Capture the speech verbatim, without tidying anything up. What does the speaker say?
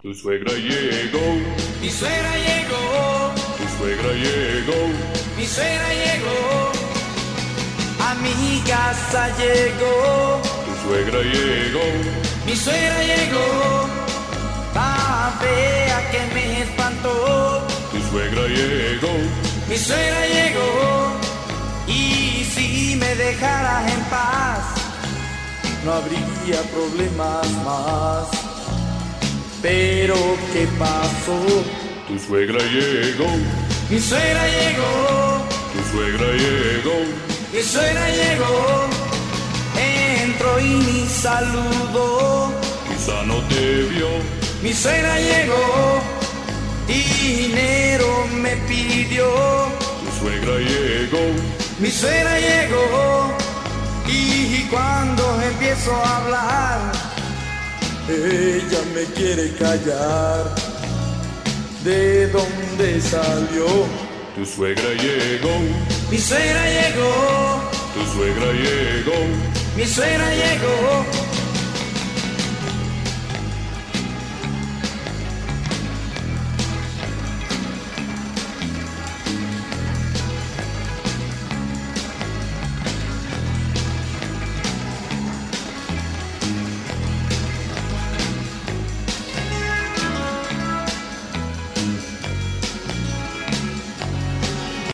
Tu suegra llegó, Mi suegra llegó, tu suegra llegó, mi suegra llegó, a mi casa llegó, tu suegra llegó, mi suegra llegó, tan fea que me espantó, tu suegra llegó, mi suegra llegó, y si me dejaras en paz, no habría problemas más. Pero ¿qué pasó? tu suegra llegó, Mi suegra llegó, tu suegra llegó, mi suegra llegó, entró y ni saludó. quizá no te vio, Mi suegra llegó, dinero me pidió. tu suegra llegó, Mi suegra llegó, y cuando empiezo a hablar, ella me quiere callar. ¿De dónde salió? tu suegra llegó, Mi suegra llegó, tu suegra llegó, mi suegra llegó,